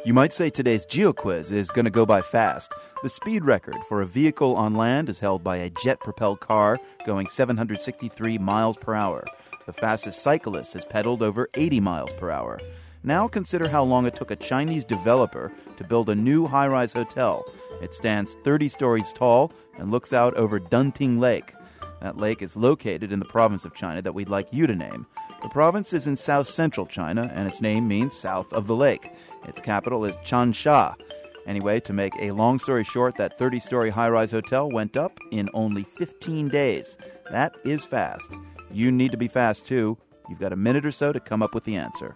You might say today's GeoQuiz is going to go by fast. The speed record for a vehicle on land is held by a jet-propelled car going 763 miles per hour. The fastest cyclist has pedaled over 80 miles per hour. Now consider how long it took a Chinese developer to build a new high-rise hotel. It stands 30 stories tall and looks out over Dunting Lake. That lake is located in the province of China that we'd like you to name. The province is in south-central China, and its name means south of the lake. Its capital is Changsha. Anyway, to make a long story short, that 30-story high-rise hotel went up in only 15 days. That is fast. You need to be fast, too. You've got a minute or so to come up with the answer.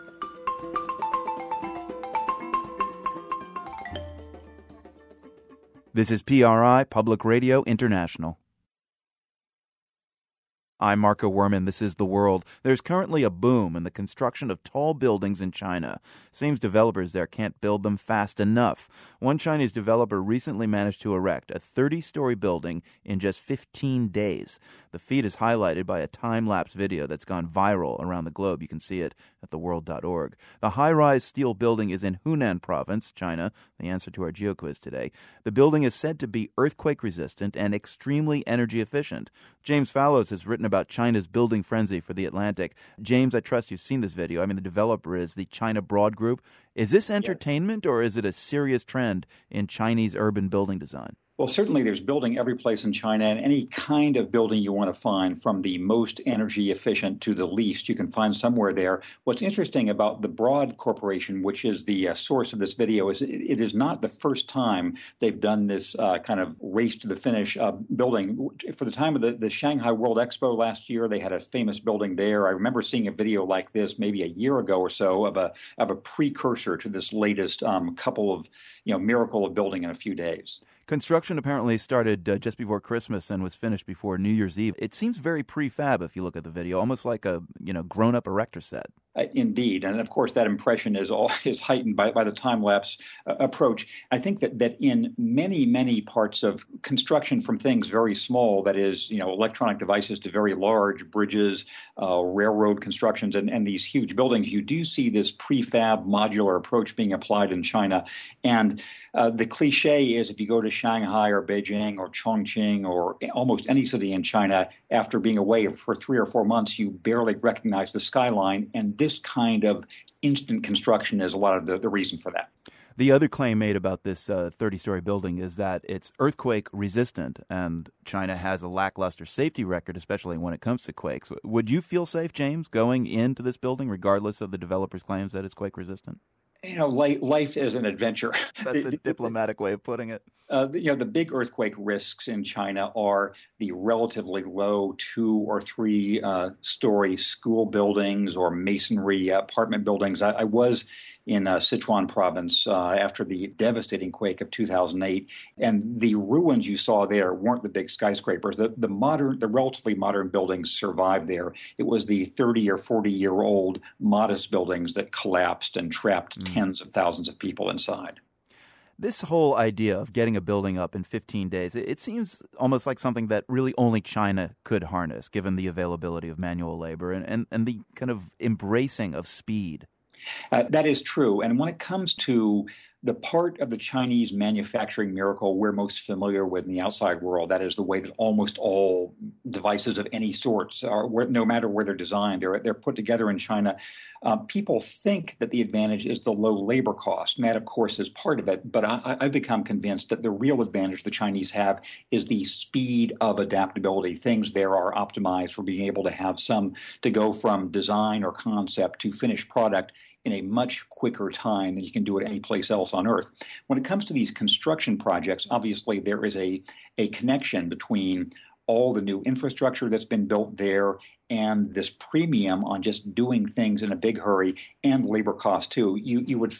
This is PRI, Public Radio International. I'm Marco Werman. This is The World. There's currently a boom in the construction of tall buildings in China. Seems developers there can't build them fast enough. One Chinese developer recently managed to erect a 30-story building in just 15 days. The feat is highlighted by a time-lapse video that's gone viral around the globe. You can see it at theworld.org. The high-rise steel building is in Hunan province, China, the answer to our GeoQuiz today. The building is said to be earthquake-resistant and extremely energy efficient. James Fallows has written about China's building frenzy for The Atlantic. James, I trust you've seen this video. I mean, the developer is the China Broad Group. Is this entertainment or is it a serious trend in Chinese urban building design? Well, certainly there's building every place in China, and any kind of building you want to find, from the most energy efficient to the least, you can find somewhere there. What's interesting about the Broad Corporation, which is the source of this video, is it is not the first time they've done this kind of race to the finish building. For the time of the Shanghai World Expo last year, they had a famous building there. I remember seeing a video like this maybe a year ago or so of a precursor to this latest couple of miracle of building in a few days. Construction apparently started just before Christmas and was finished before New Year's Eve. It seems very prefab if you look at the video, almost like a grown-up erector set. Indeed, and of course that impression is heightened by the time-lapse approach. I think that in many parts of construction, from things very small, that is, electronic devices, to very large bridges, railroad constructions, and these huge buildings, you do see this prefab modular approach being applied in China. And the cliche is, if you go to Shanghai or Beijing or Chongqing or almost any city in China, after being away for 3 or 4 months, you barely recognize the skyline. And this kind of instant construction is a lot of the reason for that. The other claim made about this 30-story building is that it's earthquake resistant, and China has a lackluster safety record, especially when it comes to quakes. Would you feel safe, James, going into this building, regardless of the developer's claims that it's quake resistant? Life is an adventure. That's a diplomatic way of putting it. The big earthquake risks in China are the relatively low 2 or 3 story school buildings or masonry apartment buildings. I was in Sichuan province after the devastating quake of 2008, and the ruins you saw there weren't the big skyscrapers. The relatively modern buildings survived there. It was the 30 or 40-year-old modest buildings that collapsed and trapped tens of thousands of people inside. This whole idea of getting a building up in 15 days, it seems almost like something that really only China could harness, given the availability of manual labor and the kind of embracing of speed. That is true. And when it comes to the part of the Chinese manufacturing miracle we're most familiar with in the outside world, that is the way that almost all devices of any sorts are, no matter where they're designed, they're put together in China. People think that the advantage is the low labor cost, and that, of course, is part of it. But I've become convinced that the real advantage the Chinese have is the speed of adaptability. Things there are optimized for being able to go from design or concept to finished product in a much quicker time than you can do it any place else on Earth. When it comes to these construction projects, obviously there is a connection between all the new infrastructure that's been built there and this premium on just doing things in a big hurry, and labor cost too. You would,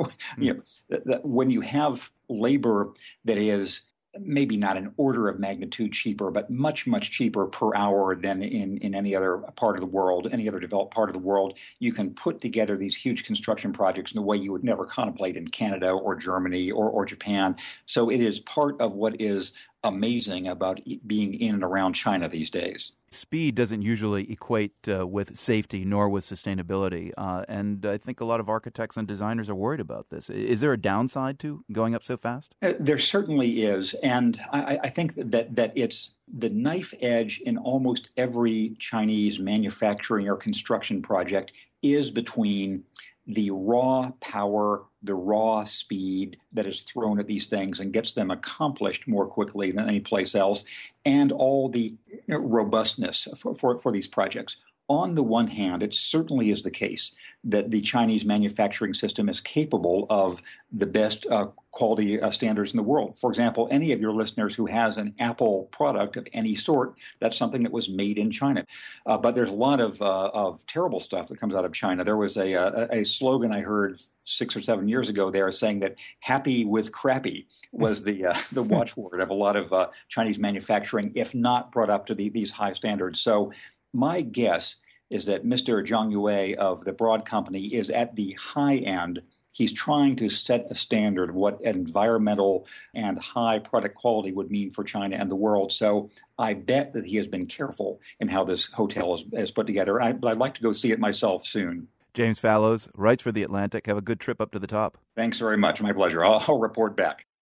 when you have labor that is maybe not an order of magnitude cheaper, but much, much cheaper per hour than in any other part of the world, any other developed part of the world, you can put together these huge construction projects in a way you would never contemplate in Canada or Germany or Japan. So it is part of what is amazing about being in and around China these days. Speed doesn't usually equate with safety nor with sustainability. And I think a lot of architects and designers are worried about this. Is there a downside to going up so fast? There certainly is. And I think that it's the knife edge in almost every Chinese manufacturing or construction project is between the raw power, the raw speed that is thrown at these things and gets them accomplished more quickly than any place else, and all the robustness for these projects. On the one hand, it certainly is the case that the Chinese manufacturing system is capable of the best quality standards in the world. For example, any of your listeners who has an Apple product of any sort, that's something that was made in China. But there's a lot of terrible stuff that comes out of China. There was a slogan I heard 6 or 7 years ago there saying that "happy with crappy" was the watchword of a lot of Chinese manufacturing, if not brought up to these high standards. So my guess is that Mr. Zhang Yue of the Broad Company is at the high end. He's trying to set a standard of what environmental and high product quality would mean for China and the world. So I bet that he has been careful in how this hotel is put together. But I'd like to go see it myself soon. James Fallows writes for The Atlantic. Have a good trip up to the top. Thanks very much. My pleasure. I'll report back.